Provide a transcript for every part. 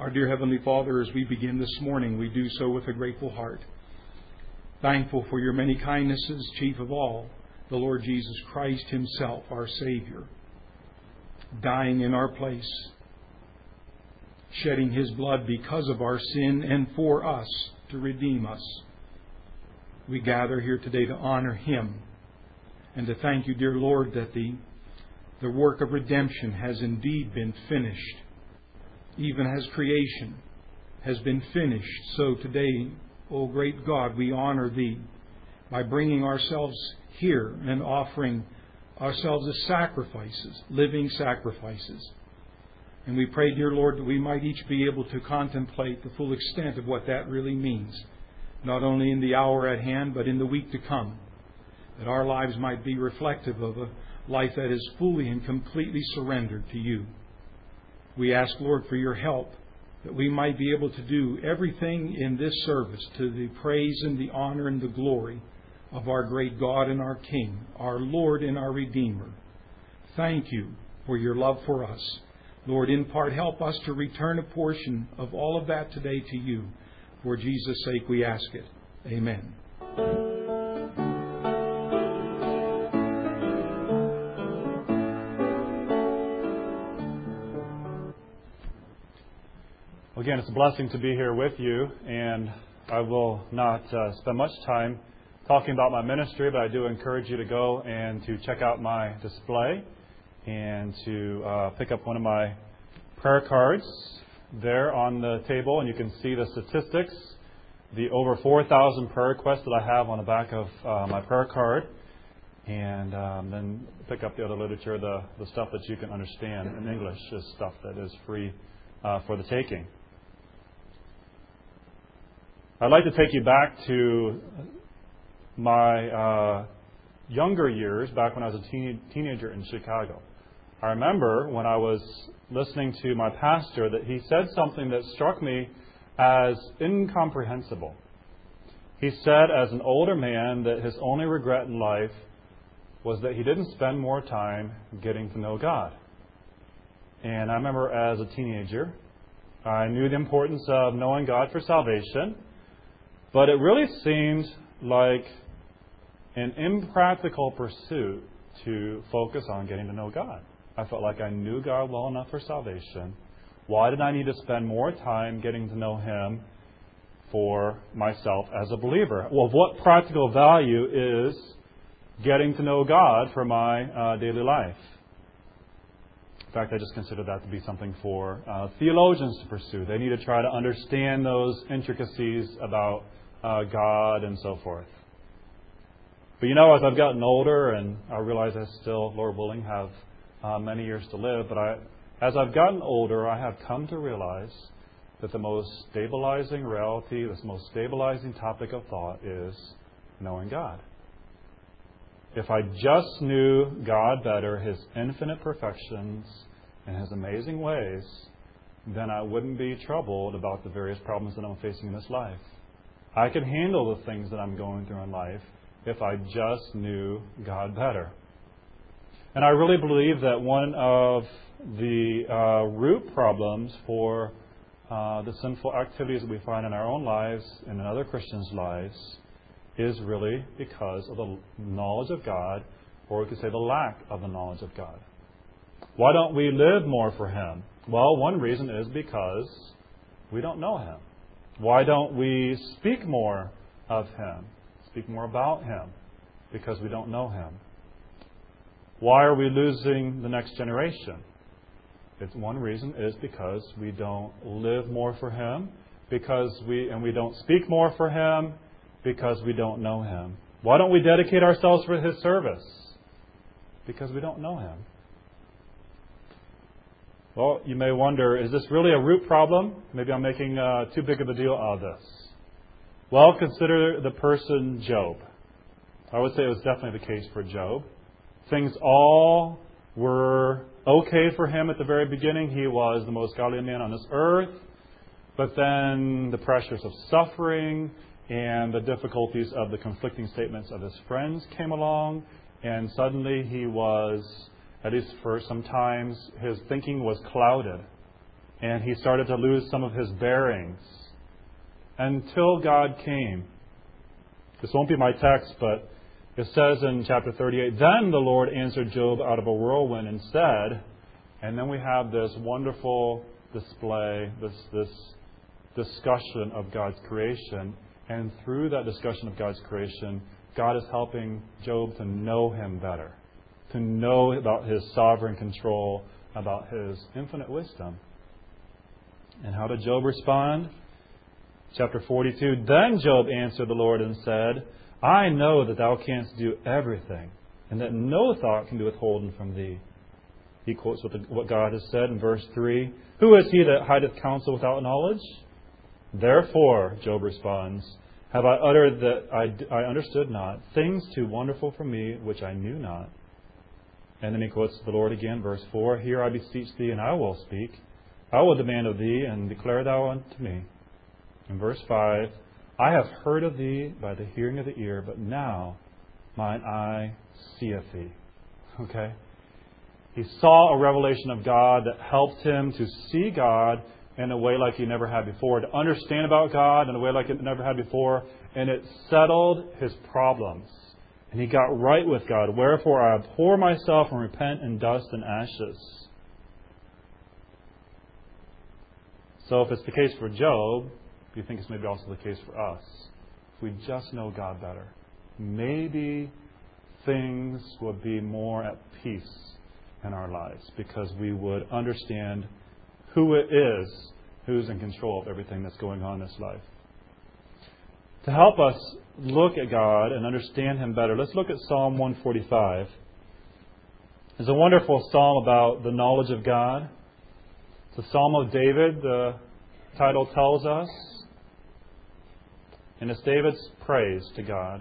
Our dear Heavenly Father, as we begin this morning, we do so with a grateful heart. Thankful for your many kindnesses, chief of all, the Lord Jesus Christ Himself, our Savior, dying in our place, shedding His blood because of our sin and for us to redeem us. We gather here today to honor Him and to thank you, dear Lord, that the work of redemption has indeed been finished, even as creation has been finished. So today, O great God, we honor Thee by bringing ourselves here and offering ourselves as sacrifices, living sacrifices. And we pray, dear Lord, that we might each be able to contemplate the full extent of what that really means, not only in the hour at hand, but in the week to come, that our lives might be reflective of a life that is fully and completely surrendered to You. We ask, Lord, for Your help, that we might be able to do everything in this service to the praise and the honor and the glory of our great God and our King, our Lord and our Redeemer. Thank You for Your love for us. Lord, in part, help us to return a portion of all of that today to You. For Jesus' sake we ask it. Amen. Again, it's a blessing to be here with you, and I will not spend much time talking about my ministry, but I do encourage you to go and to check out my display and to pick up one of my prayer cards there on the table, and you can see the statistics, the over 4,000 prayer requests that I have on the back of my prayer card, and then pick up the other literature, the stuff that you can understand in English, is stuff that is free for the taking. I'd like to take you back to my younger years, back when I was a teenager in Chicago. I remember when I was listening to my pastor that he said something that struck me as incomprehensible. He said, as an older man, that his only regret in life was that he didn't spend more time getting to know God. And I remember as a teenager, I knew the importance of knowing God for salvation, but it really seemed like an impractical pursuit to focus on getting to know God. I felt like I knew God well enough for salvation. Why did I need to spend more time getting to know Him for myself as a believer? Well, what practical value is getting to know God for my daily life? In fact, I just consider that to be something for theologians to pursue. They need to try to understand those intricacies about God and so forth. But as I've gotten older, and I realize I still, Lord willing, have many years to live, but as I've gotten older, I have come to realize that the most stabilizing reality, the most stabilizing topic of thought is knowing God. If I just knew God better, His infinite perfections and His amazing ways, then I wouldn't be troubled about the various problems that I'm facing in this life. I could handle the things that I'm going through in life if I just knew God better. And I really believe that one of the root problems for the sinful activities that we find in our own lives and in other Christians' lives is really because of the knowledge of God, or we could say the lack of the knowledge of God. Why don't we live more for Him? Well, one reason is because we don't know Him. Why don't we speak more of Him, speak more about Him? Because we don't know Him. Why are we losing the next generation? One reason is because we don't live more for Him, because we don't speak more for Him, because we don't know Him. Why don't we dedicate ourselves for His service? Because we don't know Him. Well, you may wonder, is this really a root problem? Maybe I'm making too big of a deal out of this. Well, consider the person Job. I would say it was definitely the case for Job. Things all were okay for him at the very beginning. He was the most godly man on this earth. But then the pressures of suffering and the difficulties of the conflicting statements of his friends came along. And suddenly he was, at least for some times, his thinking was clouded. and he started to lose some of his bearings until God came. This won't be my text, but it says in chapter 38, "Then the Lord answered Job out of a whirlwind and said," and then we have this wonderful display, this discussion of God's creation. And through that discussion of God's creation, God is helping Job to know Him better, to know about His sovereign control, about His infinite wisdom. And how did Job respond? Chapter 42, "Then Job answered the Lord and said, I know that thou canst do everything, and that no thought can be withholden from thee." He quotes what God has said in verse 3, "Who is he that hideth counsel without knowledge? Therefore," Job responds, "have I uttered that I understood not, things too wonderful for me which I knew not." And then he quotes the Lord again, verse 4, "Hear, I beseech thee, and I will speak. I will demand of thee, and declare thou unto me." In verse 5, "I have heard of thee by the hearing of the ear, but now mine eye seeth thee." Okay? He saw a revelation of God that helped him to see God in a way like he never had before, to understand about God in a way like he never had before, and it settled his problems. And he got right with God. "Wherefore I abhor myself and repent in dust and ashes." So if it's the case for Job, do you think it's maybe also the case for us? If we just know God better, maybe things would be more at peace in our lives because we would understand who it is who's in control of everything that's going on in this life. To help us look at God and understand Him better, let's look at Psalm 145. It's a wonderful psalm about the knowledge of God. It's a psalm of David, the title tells us. And it's David's praise to God.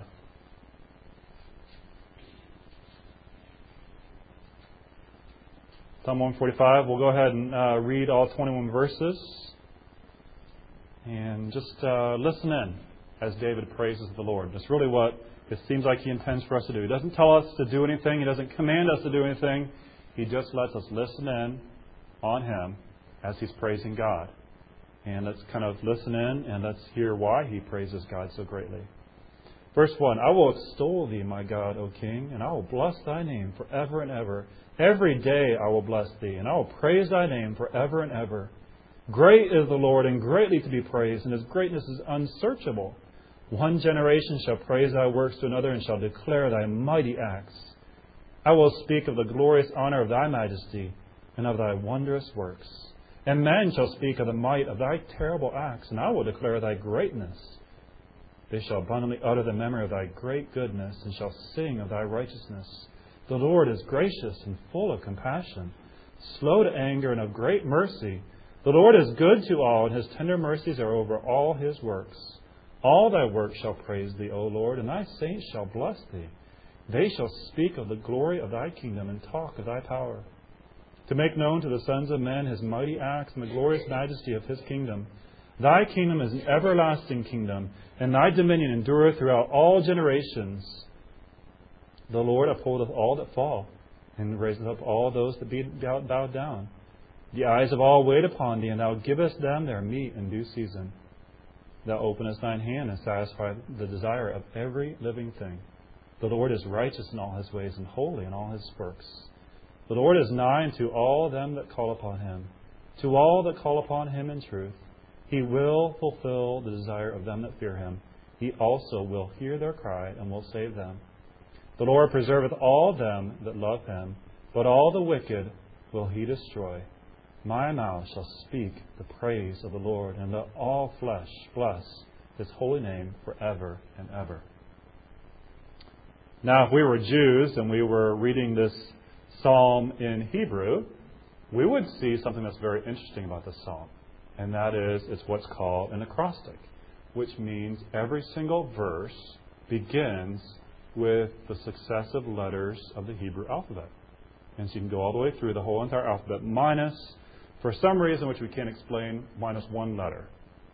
Psalm 145, we'll go ahead and read all 21 verses. And just listen in as David praises the Lord. That's really what it seems like he intends for us to do. He doesn't tell us to do anything. He doesn't command us to do anything. He just lets us listen in on Him as He's praising God. And let's kind of listen in and let's hear why he praises God so greatly. Verse 1, "I will extol thee, my God, O King, and I will bless thy name forever and ever. Every day I will bless thee, and I will praise thy name forever and ever. Great is the Lord, and greatly to be praised, and His greatness is unsearchable. One generation shall praise thy works to another, and shall declare thy mighty acts. I will speak of the glorious honor of thy majesty, and of thy wondrous works. And men shall speak of the might of thy terrible acts, and I will declare thy greatness. They shall abundantly utter the memory of thy great goodness, and shall sing of thy righteousness. The Lord is gracious and full of compassion, slow to anger and of great mercy. The Lord is good to all, and His tender mercies are over all His works. All thy works shall praise thee, O Lord, and thy saints shall bless thee. They shall speak of the glory of thy kingdom and talk of thy power, to make known to the sons of men His mighty acts and the glorious majesty of His kingdom. Thy kingdom is an everlasting kingdom, and thy dominion endureth throughout all generations. The Lord upholdeth all that fall, and raiseth up all those that be bowed down. The eyes of all wait upon thee, and thou givest them their meat in due season. Thou openest thine hand and satisfy the desire of every living thing. The Lord is righteous in all His ways, and holy in all His works. The Lord is nigh unto all them that call upon Him, to all that call upon Him in truth. He will fulfill the desire of them that fear Him. He also will hear their cry and will save them. The Lord preserveth all them that love Him, but all the wicked will He destroy. My mouth shall speak the praise of the Lord, and let all flesh bless His holy name forever and ever. Now, if we were Jews and we were reading this psalm in Hebrew, we would see something that's very interesting about this psalm. And that is, it's what's called an acrostic, which means every single verse begins with the successive letters of the Hebrew alphabet. And so you can go all the way through the whole entire alphabet, minus, for some reason which we can't explain, minus one letter.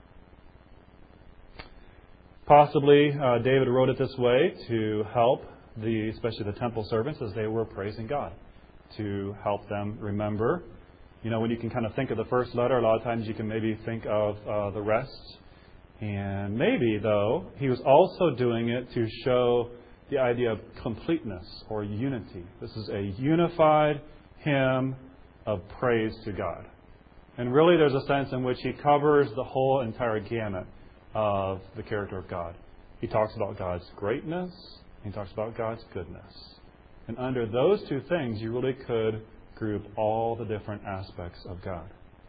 Possibly David wrote it this way to help especially the temple servants as they were praising God, to help them remember When you can kind of think of the first letter, a lot of times you can maybe think of the rest. And maybe, though, he was also doing it to show the idea of completeness or unity. This is a unified hymn of praise to God. And really there's a sense in which he covers the whole entire gamut of the character of God. He talks about God's greatness, he talks about God's goodness. And under those two things, you really could group all the different aspects of God.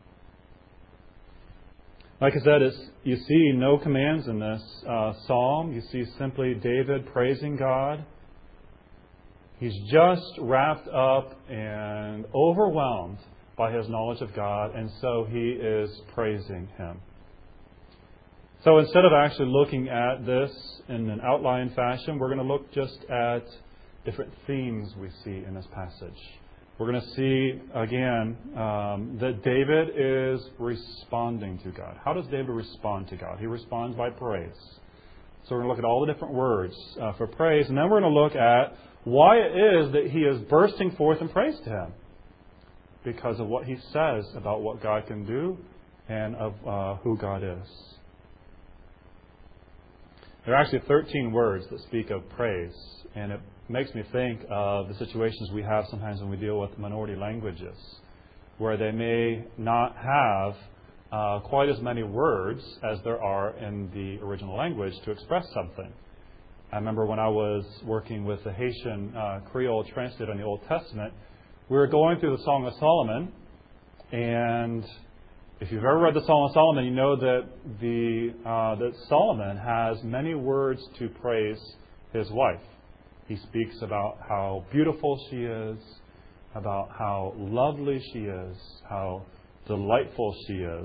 Like I said, you see no commands in this psalm. You see simply David praising God. He's just wrapped up and overwhelmed by his knowledge of God, and so he is praising Him. So instead of actually looking at this in an outline fashion, we're going to look just at different themes we see in this passage. We're going to see, again, that David is responding to God. How does David respond to God? He responds by praise. So we're going to look at all the different words for praise, and then we're going to look at why it is that he is bursting forth in praise to Him. Because of what he says about what God can do and of who God is. There are actually 13 words that speak of praise, and it makes me think of the situations we have sometimes when we deal with minority languages, where they may not have quite as many words as there are in the original language to express something. I remember when I was working with the Haitian Creole translated in the Old Testament, we were going through the Song of Solomon, and if you've ever read the Song of Solomon, you know that Solomon has many words to praise his wife. He speaks about how beautiful she is, about how lovely she is, how delightful she is.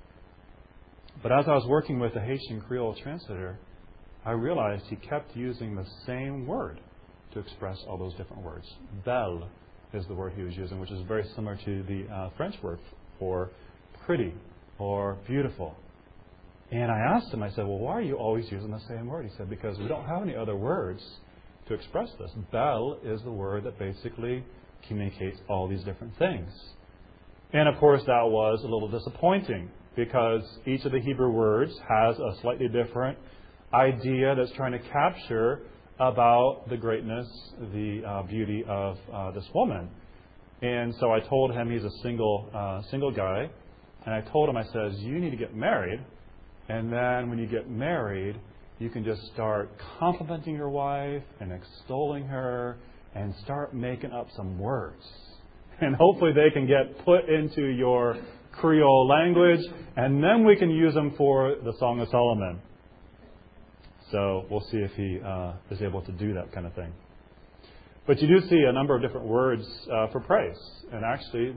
But as I was working with the Haitian Creole translator, I realized he kept using the same word to express all those different words. Belle is the word he was using, which is very similar to the French word for pretty or beautiful. And I asked him, I said, well, why are you always using the same word? He said, because we don't have any other words to express this. Belle is the word that basically communicates all these different things. And of course that was a little disappointing because each of the Hebrew words has a slightly different idea that's trying to capture about the greatness, the beauty of this woman. And so I told him he's a single guy. And I told him, I says, you need to get married. And then when you get married, you can just start complimenting your wife and extolling her and start making up some words. And hopefully they can get put into your Creole language. And then we can use them for the Song of Solomon. So we'll see if he is able to do that kind of thing. But you do see a number of different words for praise. And actually,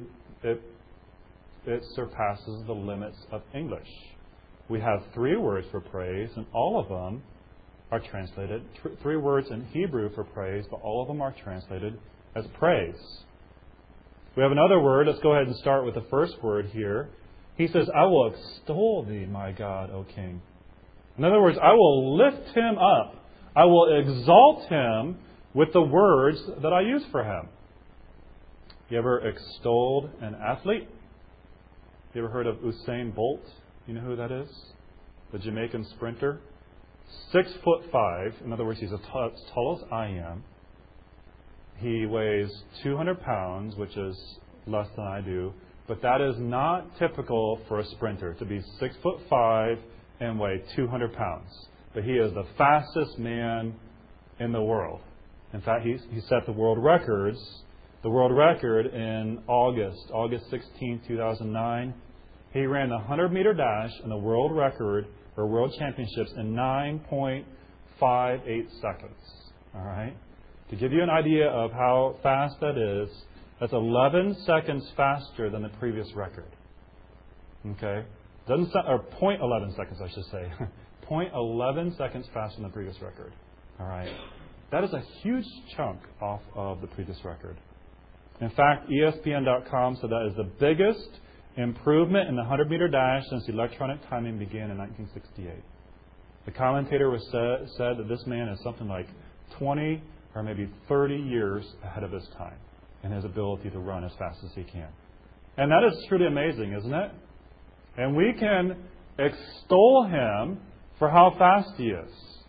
it surpasses the limits of English. We have 3 words for praise, and all of them are translated. 3 words in Hebrew for praise, but all of them are translated as praise. We have another word. Let's go ahead and start with the first word here. He says, I will extol thee, my God, O King. In other words, I will lift him up. I will exalt him with the words that I use for him. You ever extolled an athlete? You ever heard of Usain Bolt? You know who that is? The Jamaican sprinter. 6'5". In other words, he's as tall as I am. He weighs 200 pounds, which is less than I do. But that is not typical for a sprinter to be 6'5" and weigh 200 pounds. But he is the fastest man in the world. In fact, he set the world records. The world record in August 16, 2009. He ran the 100-meter dash in the world record or world championships in 9.58 seconds. All right? To give you an idea of how fast that is, that's 11 seconds faster than the previous record. Okay? Or 0.11 seconds, I should say. 0.11 seconds faster than the previous record. All right? That is a huge chunk off of the previous record. In fact, ESPN.com said that is the biggest improvement in the 100-meter dash since electronic timing began in 1968. The commentator said that this man is something like 20 or maybe 30 years ahead of his time in his ability to run as fast as he can. And that is truly amazing, isn't it? And we can extol Him for how fast He is.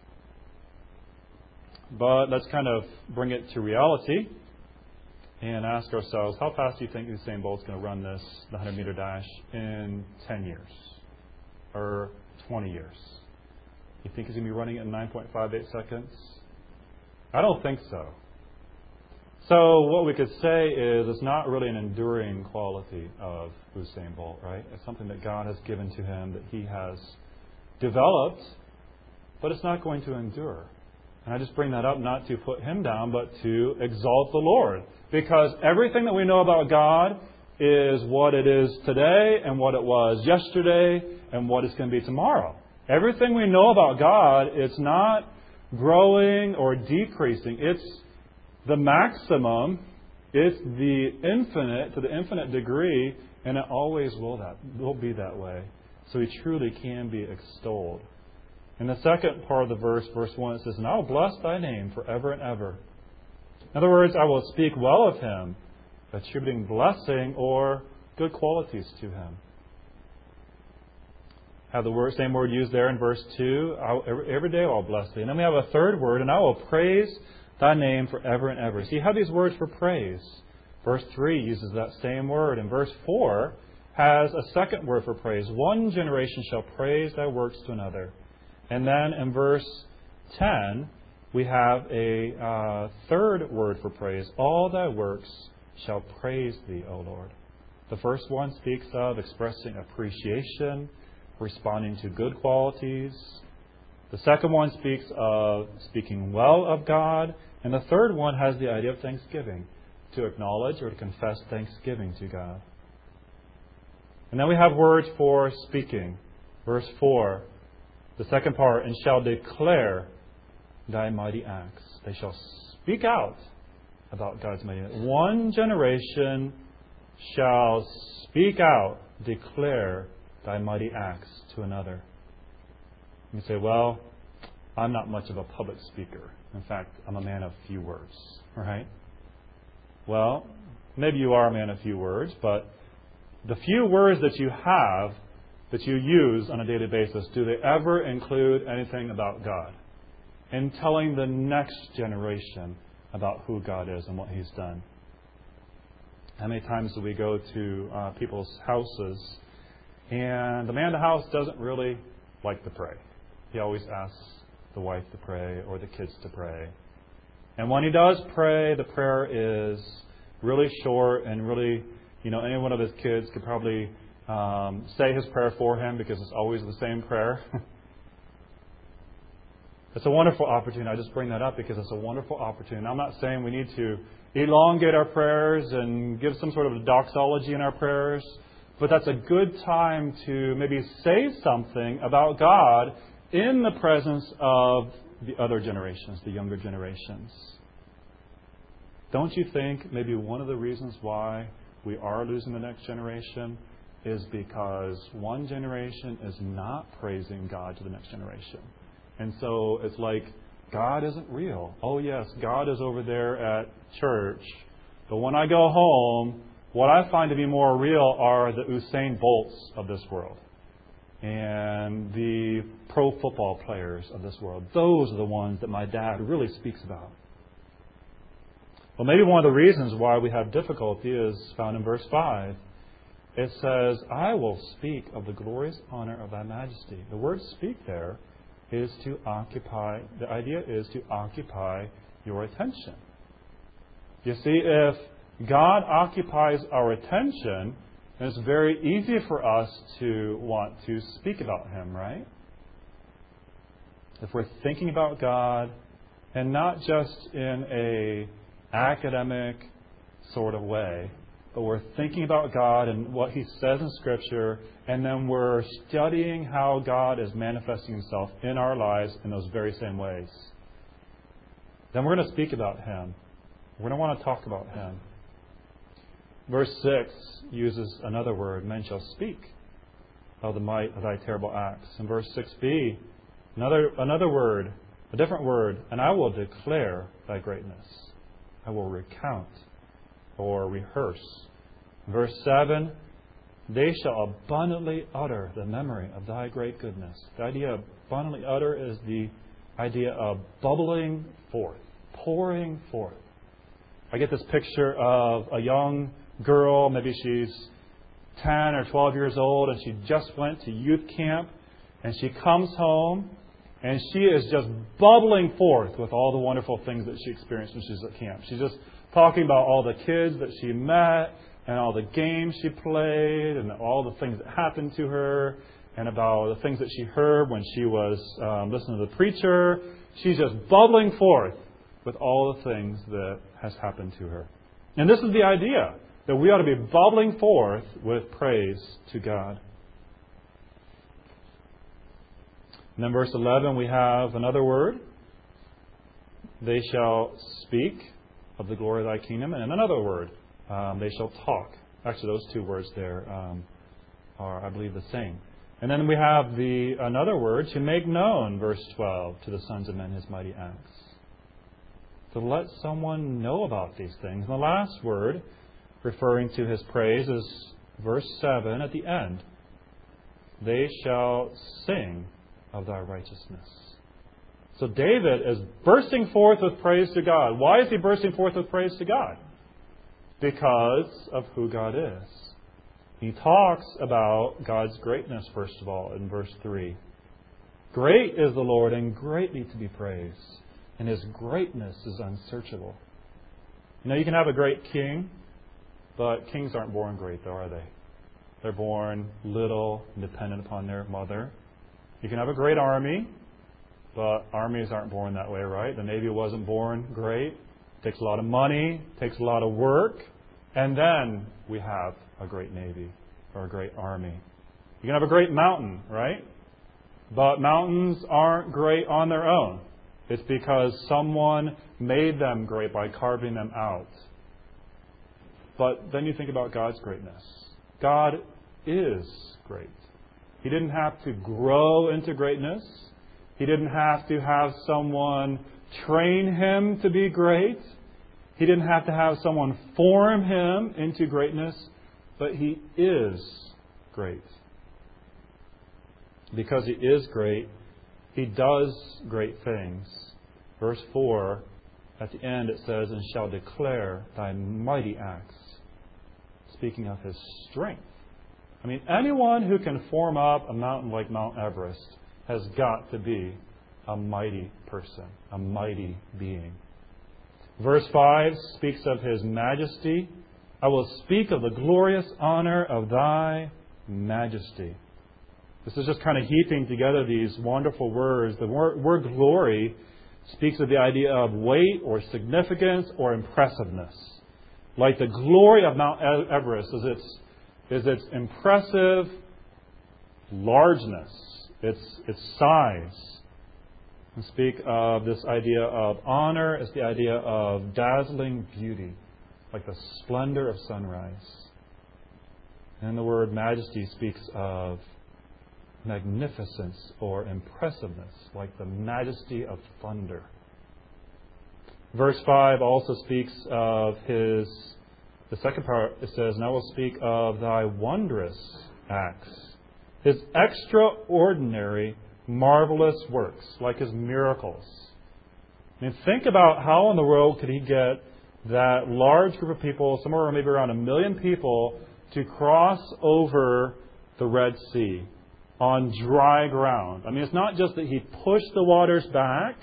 But let's kind of bring it to reality and ask ourselves, how fast do you think Usain Bolt's going to run the 100-meter dash in 10 years or 20 years? You think he's going to be running it in 9.58 seconds? I don't think so. So what we could say is it's not really an enduring quality of Usain Bolt, right? It's something that God has given to him, that he has developed, but it's not going to endure. And I just bring that up not to put him down, but to exalt the Lord. Because everything that we know about God is what it is today and what it was yesterday and what it's going to be tomorrow. Everything we know about God, it's not growing or decreasing. It's the maximum. It's the infinite to the infinite degree, and it always will be that way. So He truly can be extolled. In the second part of the verse, verse 1, it says, "And I will bless Thy name forever and ever." In other words, I will speak well of Him, attributing blessing or good qualities to Him. Have the same word used there in verse 2. Every day I will bless Thee. And then we have a third word, "And I will praise Thy name forever and ever." So you have these words for praise. Verse 3 uses that same word. And verse 4 has a second word for praise. "One generation shall praise Thy works to another." And then in verse 10, we have a third word for praise. "All Thy works shall praise Thee, O Lord." The first one speaks of expressing appreciation, responding to good qualities. The second one speaks of speaking well of God. And the third one has the idea of thanksgiving, to acknowledge or to confess thanksgiving to God. And then we have words for speaking. Verse 4, the second part, "And shall declare Thy mighty acts." They shall speak out about God's mighty acts. One generation shall speak out, declare Thy mighty acts to another. You say, "Well, I'm not much of a public speaker. In fact, I'm a man of few words." Right? Well, maybe you are a man of few words, but the few words that you have, that you use on a daily basis, do they ever include anything about God? And telling the next generation about who God is and what He's done. How many times do we go to people's houses and the man of the house doesn't really like to pray? He always asks the wife to pray or the kids to pray. And when he does pray, the prayer is really short and really, any one of his kids could probably say his prayer for him because it's always the same prayer. It's a wonderful opportunity. I just bring that up because it's a wonderful opportunity. I'm not saying we need to elongate our prayers and give some sort of a doxology in our prayers, but that's a good time to maybe say something about God in the presence of the other generations, the younger generations. Don't you think maybe one of the reasons why we are losing the next generation is because one generation is not praising God to the next generation? And so it's like, God isn't real. Oh yes, God is over there at church. But when I go home, what I find to be more real are the Usain Bolts of this world. And the pro football players of this world. Those are the ones that my dad really speaks about. Well, maybe one of the reasons why we have difficulty is found in verse 5. It says, "I will speak of the glorious honor of Thy majesty." The word "speak" there is to occupy. The idea is to occupy your attention. You see, if God occupies our attention, then it's very easy for us to want to speak about Him, right? If we're thinking about God, and not just in a academic sort of way, but we're thinking about God and what He says in Scripture, and then we're studying how God is manifesting Himself in our lives in those very same ways, then we're going to speak about Him. We're going to want to talk about Him. Verse 6 uses another word, "Men shall speak of the might of Thy terrible acts." In verse 6b, another word, a different word, "And I will declare Thy greatness." I will recount or rehearse Verse 7, they shall abundantly utter the memory of thy great goodness. The idea of abundantly utter is the idea of bubbling forth, pouring forth. I get this picture of a young girl, maybe she's 10 or 12 years old, and she just went to youth camp, and she comes home, and she is just bubbling forth with all the wonderful things that she experienced when she was at camp. She's just talking about all the kids that she met, and all the games she played, and all the things that happened to her, and about the things that she heard when she was listening to the preacher. She's just bubbling forth with all the things that has happened to her. And this is the idea, that we ought to be bubbling forth with praise to God. And then verse 11, we have another word. They shall speak of the glory of thy kingdom. And another word, they shall talk. Actually, those two words there are, I believe, the same. And then we have another word, to make known, verse 12, to the sons of men his mighty acts. To let someone know about these things. And the last word, referring to his praise, is verse 7 at the end. They shall sing of thy righteousness. So David is bursting forth with praise to God. Why is he bursting forth with praise to God? Because of who God is. He talks about God's greatness, first of all, in verse 3. Great is the Lord and greatly to be praised, and his greatness is unsearchable. You know, you can have a great king, but kings aren't born great, though, are they? They're born little, dependent upon their mother. You can have a great army, but armies aren't born that way, right? The Navy wasn't born great. It takes a lot of money, takes a lot of work, and then we have a great Navy or a great army. You can have a great mountain, right? But mountains aren't great on their own. It's because someone made them great by carving them out. But then you think about God's greatness. God is great. He didn't have to grow into greatness. He didn't have to have someone train him to be great. He didn't have to have someone form him into greatness. But he is great. Because he is great, he does great things. Verse 4, at the end it says, and shall declare thy mighty acts. Speaking of his strength. I mean, anyone who can form up a mountain like Mount Everest has got to be a mighty person, a mighty being. Verse 5 speaks of his majesty. I will speak of the glorious honor of thy majesty. This is just kind of heaping together these wonderful words. The word glory speaks of the idea of weight or significance or impressiveness. Like the glory of Mount Everest is its impressive largeness, its size. And speak of this idea of honor as the idea of dazzling beauty, like the splendor of sunrise. And the word majesty speaks of magnificence or impressiveness, like the majesty of thunder. Verse 5 also speaks of the second part, it says, and I will speak of thy wondrous acts, his extraordinary, marvelous works, like his miracles. I mean, think about how in the world could he get that large group of people, somewhere maybe around 1 million people, to cross over the Red Sea on dry ground. I mean, it's not just that he pushed the waters back,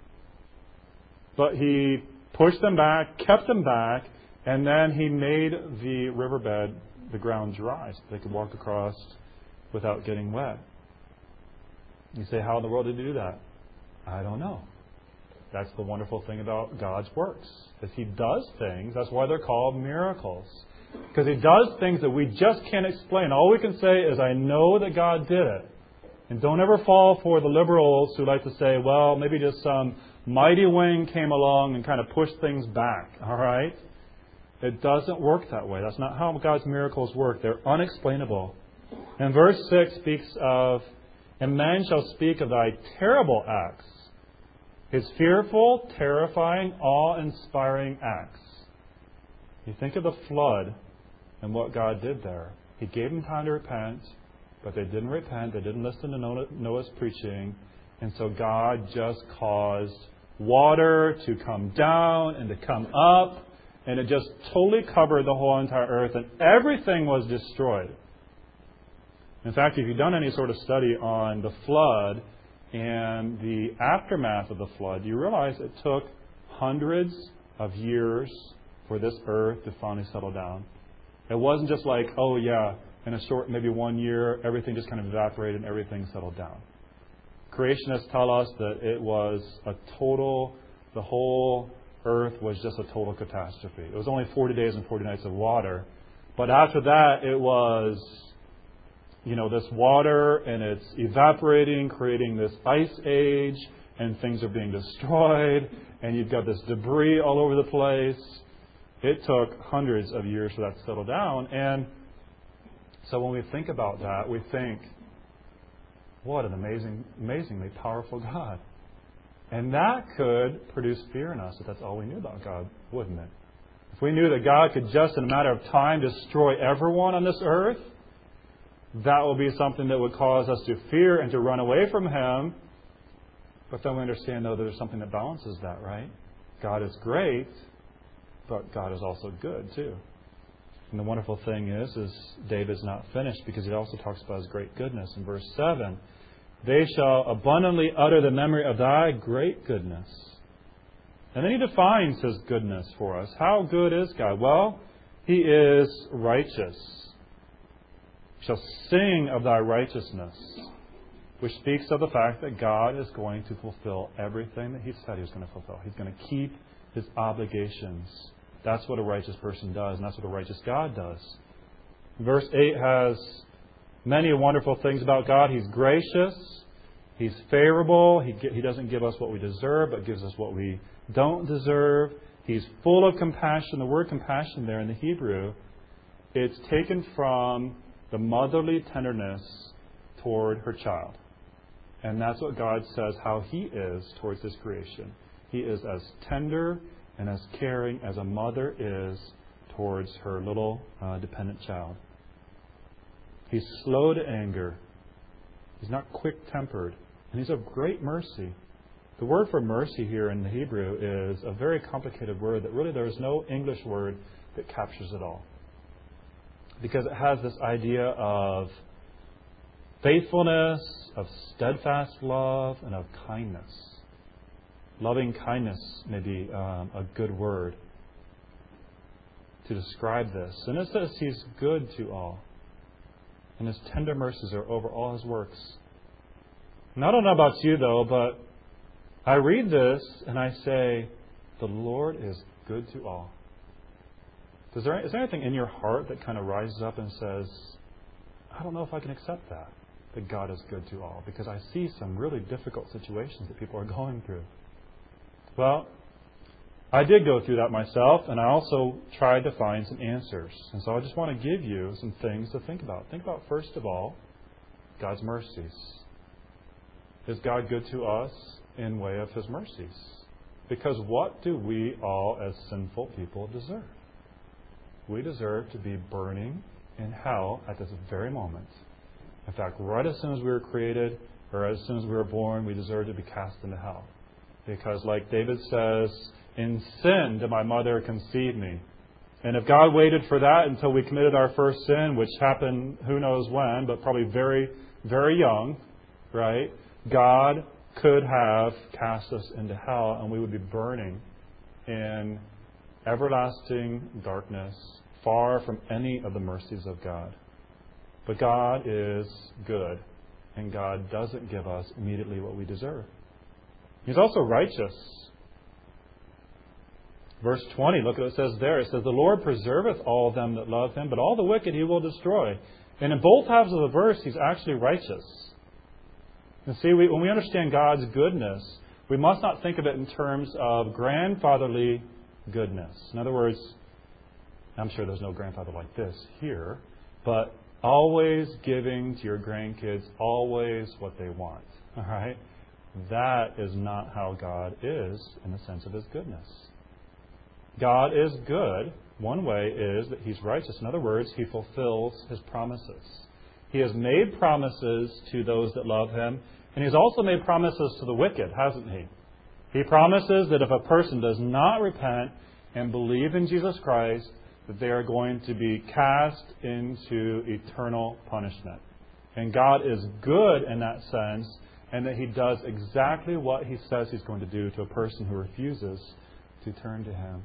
but he pushed them back, kept them back, and then he made the riverbed, the ground dry, so they could walk across without getting wet. You say, how in the world did he do that? I don't know. That's the wonderful thing about God's works. Is he does things, that's why they're called miracles. Because he does things that we just can't explain. All we can say is, I know that God did it. And don't ever fall for the liberals who like to say, well, maybe just some mighty wind came along and kind of pushed things back. All right? It doesn't work that way. That's not how God's miracles work. They're unexplainable. And verse 6 speaks of, and men shall speak of thy terrible acts, his fearful, terrifying, awe-inspiring acts. You think of the flood and what God did there. He gave them time to repent, but they didn't repent. They didn't listen to Noah's preaching. And so God just caused water to come down and to come up. And it just totally covered the whole entire earth. And everything was destroyed. In fact, if you've done any sort of study on the flood and the aftermath of the flood, you realize it took hundreds of years for this earth to finally settle down. It wasn't just like, oh yeah, in a short, maybe 1 year, everything just kind of evaporated and everything settled down. Creationists tell us that it was the whole earth was just a total catastrophe. It was only 40 days and 40 nights of water. But after that, it was, this water, and it's evaporating, creating this ice age, and things are being destroyed, and you've got this debris all over the place. It took hundreds of years for that to settle down. And so when we think about that, we think, what an amazingly powerful God. And that could produce fear in us if that's all we knew about God, wouldn't it? If we knew that God could just in a matter of time destroy everyone on this earth, that would be something that would cause us to fear and to run away from Him. But then we understand, though, there's something that balances that, right? God is great, but God is also good, too. And the wonderful thing is David's not finished, because he also talks about His great goodness. In verse 7, they shall abundantly utter the memory of Thy great goodness. And then he defines His goodness for us. How good is God? Well, He is righteous. Shall sing of Thy righteousness, which speaks of the fact that God is going to fulfill everything that He said He was going to fulfill. He's going to keep His obligations. That's what a righteous person does, and that's what a righteous God does. Verse 8 has many wonderful things about God. He's gracious. He's favorable. He doesn't give us what we deserve, but gives us what we don't deserve. He's full of compassion. The word compassion there in the Hebrew, it's taken from the motherly tenderness toward her child. And that's what God says how He is towards His creation. He is as tender and as caring as a mother is towards her little dependent child. He's slow to anger. He's not quick-tempered. And He's of great mercy. The word for mercy here in the Hebrew is a very complicated word that really there is no English word that captures it all. Because it has this idea of faithfulness, of steadfast love, and of kindness. Loving kindness may be a good word to describe this. And it says He's good to all. And His tender mercies are over all His works. And I don't know about you, though, but I read this and I say, the Lord is good to all. Is there anything in your heart that kind of rises up and says, I don't know if I can accept that God is good to all, because I see some really difficult situations that people are going through? Well, I did go through that myself, and I also tried to find some answers. And so I just want to give you some things to think about. Think about, first of all, God's mercies. Is God good to us in way of His mercies? Because what do we all as sinful people deserve? We deserve to be burning in hell at this very moment. In fact, right as soon as we were created, or as soon as we were born, we deserve to be cast into hell. Because like David says, in sin did my mother conceive me. And if God waited for that until we committed our first sin, which happened who knows when, but probably very, very young, right? God could have cast us into hell, and we would be burning in everlasting darkness, far from any of the mercies of God. But God is good, and God doesn't give us immediately what we deserve. He's also righteous. Verse 20, look at what it says there. It says, the Lord preserveth all them that love Him, but all the wicked He will destroy. And in both halves of the verse, He's actually righteous. And see, when we understand God's goodness, we must not think of it in terms of grandfatherly goodness. In other words, I'm sure there's no grandfather like this here, but always giving to your grandkids always what they want. All right? That is not how God is in the sense of His goodness. God is good, One way is that He's righteous. In other words, He fulfills His promises. He has made promises to those that love Him, and He's also made promises to the wicked, hasn't He? He promises that if a person does not repent and believe in Jesus Christ, that they are going to be cast into eternal punishment. And God is good in that sense, and that He does exactly what He says He's going to do to a person who refuses to turn to Him.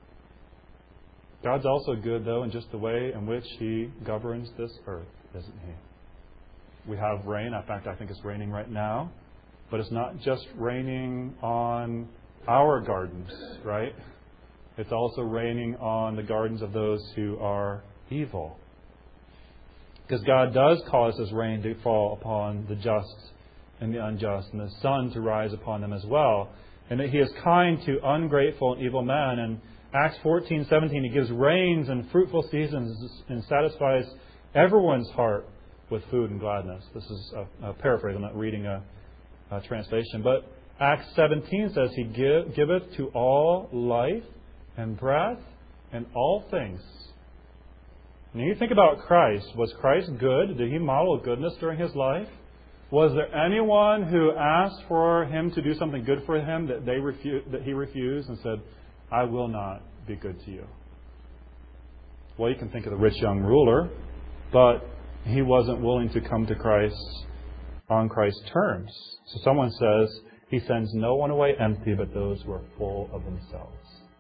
God's also good, though, in just the way in which He governs this earth, isn't He? We have rain. In fact, I think it's raining right now. But it's not just raining on our gardens, right? It's also raining on the gardens of those who are evil. Because God does cause His rain to fall upon the just and the unjust, and the sun to rise upon them as well. And that He is kind to ungrateful and evil men. And Acts 14:17, He gives rains and fruitful seasons and satisfies everyone's heart with food and gladness. This is a paraphrase. I'm not reading a translation. But Acts 17 says, He giveth to all life and breath and all things. When you think about Christ, was Christ good? Did He model goodness during His life? Was there anyone who asked for Him to do something good for him that He refused and said, I will not be good to you? Well, you can think of the rich young ruler, but he wasn't willing to come to Christ on Christ's terms. So someone says, He sends no one away empty, but those who are full of themselves.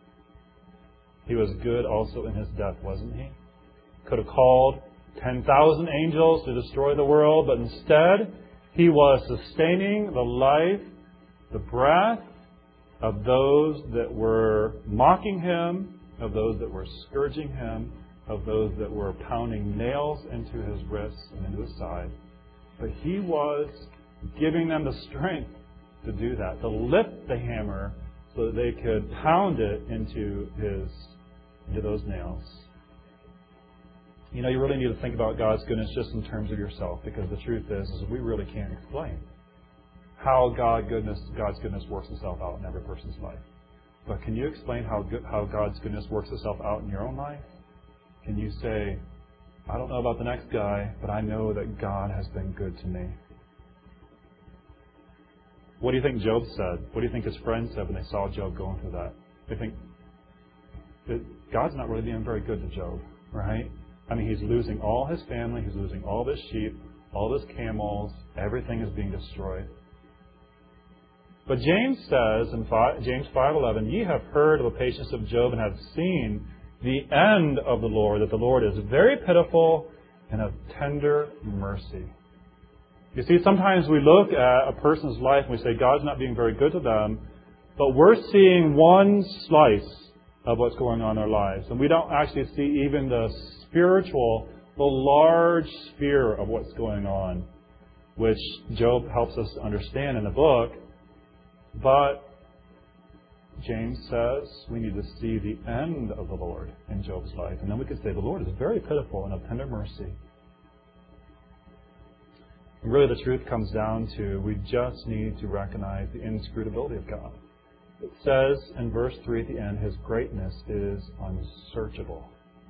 He was good also in His death, wasn't He? Could have called 10,000 angels to destroy the world, but instead He was sustaining the life, the breath of those that were mocking Him, of those that were scourging Him, of those that were pounding nails into His wrists and into His side. But He was giving them the strength to do that, to lift the hammer so that they could pound it into those nails. You know, you really need to think about God's goodness just in terms of yourself, because the truth is we really can't explain how God's goodness works itself out in every person's life. But can you explain how God's goodness works itself out in your own life? Can you say, I don't know about the next guy, but I know that God has been good to me? What do you think Job said? What do you think his friends said when they saw Job going through that? They think that God's not really being very good to Job, right? I mean, he's losing all his family, he's losing all of his sheep, all of his camels, everything is being destroyed. But James says in James 5:11, Ye have heard of the patience of Job and have seen the end of the Lord, that the Lord is very pitiful and of tender mercy. You see, sometimes we look at a person's life and we say, God's not being very good to them, but we're seeing one slice of what's going on in their lives. And we don't actually see even the spiritual, the large sphere of what's going on, which Job helps us to understand in the book. But James says we need to see the end of the Lord in Job's life. And then we could say the Lord is very pitiful and of tender mercy. And really the truth comes down to we just need to recognize the inscrutability of God. It says in verse 3 at the end, His greatness is unsearchable.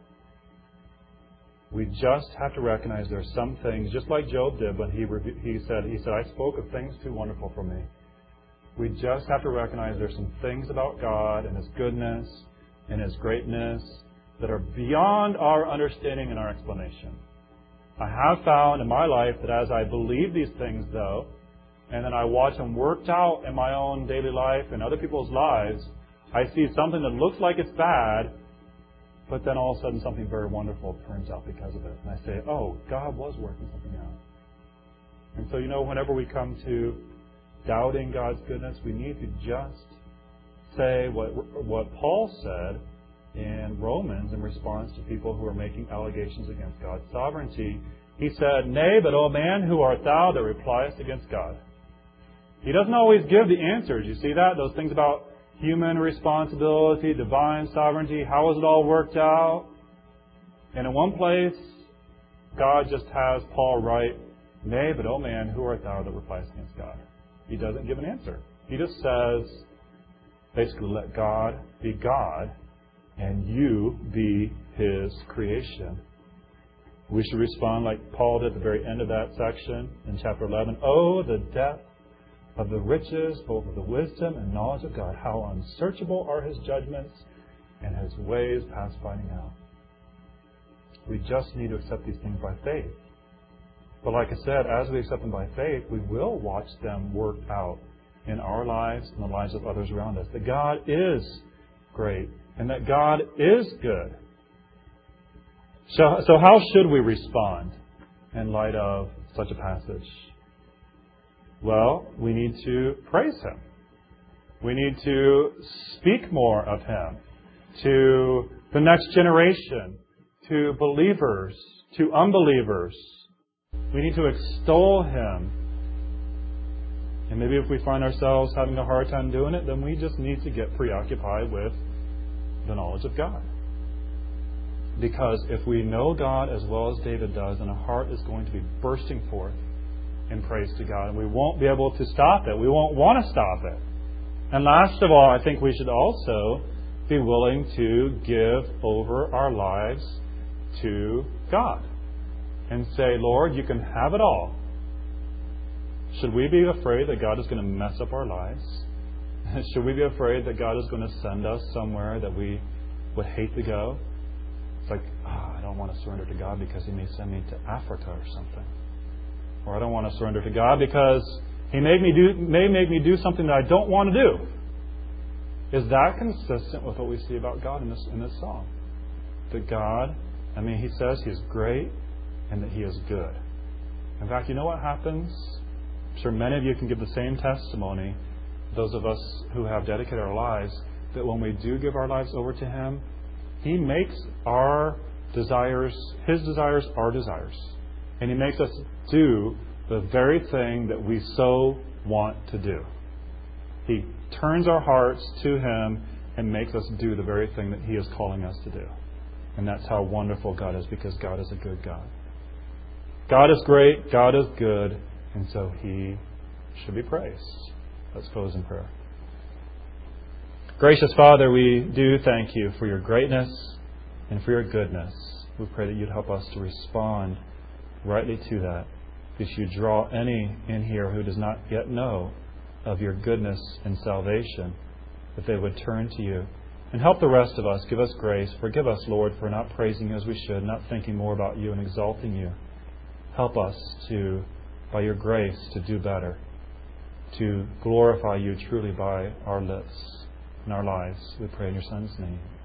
We just have to recognize there are some things, just like Job did when he said, I spoke of things too wonderful for me. We just have to recognize there's some things about God and His goodness and His greatness that are beyond our understanding and our explanation. I have found in my life that as I believe these things, though, and then I watch them worked out in my own daily life and other people's lives, I see something that looks like it's bad, but then all of a sudden something very wonderful turns out because of it. And I say, oh, God was working something out. And so, whenever we come to doubting God's goodness, we need to just say what Paul said in Romans in response to people who are making allegations against God's sovereignty. He said, Nay, but, O man, who art thou that repliest against God? He doesn't always give the answers. You see that? Those things about human responsibility, divine sovereignty, how is it all worked out? And in one place, God just has Paul write, Nay, but, O man, who art thou that repliest against God? He doesn't give an answer. He just says, basically, let God be God and you be His creation. We should respond like Paul did at the very end of that section in chapter 11. Oh, the depth of the riches, both of the wisdom and knowledge of God. How unsearchable are His judgments and His ways past finding out. We just need to accept these things by faith. But like I said, as we accept them by faith, we will watch them work out in our lives and the lives of others around us. That God is great and that God is good. So how should we respond in light of such a passage? Well, we need to praise Him. We need to speak more of Him to the next generation, to believers, to unbelievers. We need to extol Him. And maybe if we find ourselves having a hard time doing it, then we just need to get preoccupied with the knowledge of God. Because if we know God as well as David does, then our heart is going to be bursting forth in praise to God. And we won't be able to stop it. We won't want to stop it. And last of all, I think we should also be willing to give over our lives to God. And say, Lord, you can have it all. Should we be afraid that God is going to mess up our lives? Should we be afraid that God is going to send us somewhere that we would hate to go? It's like, I don't want to surrender to God because He may send me to Africa or something. Or I don't want to surrender to God because He may make me do something that I don't want to do. Is that consistent with what we see about God in this song? That God, He says He is great and that He is good. In fact, you know what happens? I'm sure many of you can give the same testimony, those of us who have dedicated our lives, that when we do give our lives over to Him, He makes our desires, His desires, our desires. And He makes us do the very thing that we so want to do. He turns our hearts to Him and makes us do the very thing that He is calling us to do. And that's how wonderful God is, because God is a good God. God is great, God is good, and so He should be praised. Let's close in prayer. Gracious Father, we do thank You for Your greatness and for Your goodness. We pray that You'd help us to respond rightly to that. That You draw any in here who does not yet know of Your goodness and salvation, that they would turn to You. And help the rest of us. Give us grace. Forgive us, Lord, for not praising You as we should, not thinking more about You and exalting You. Help us to, by Your grace, to do better, to glorify You truly by our lips and our lives. We pray in Your Son's name.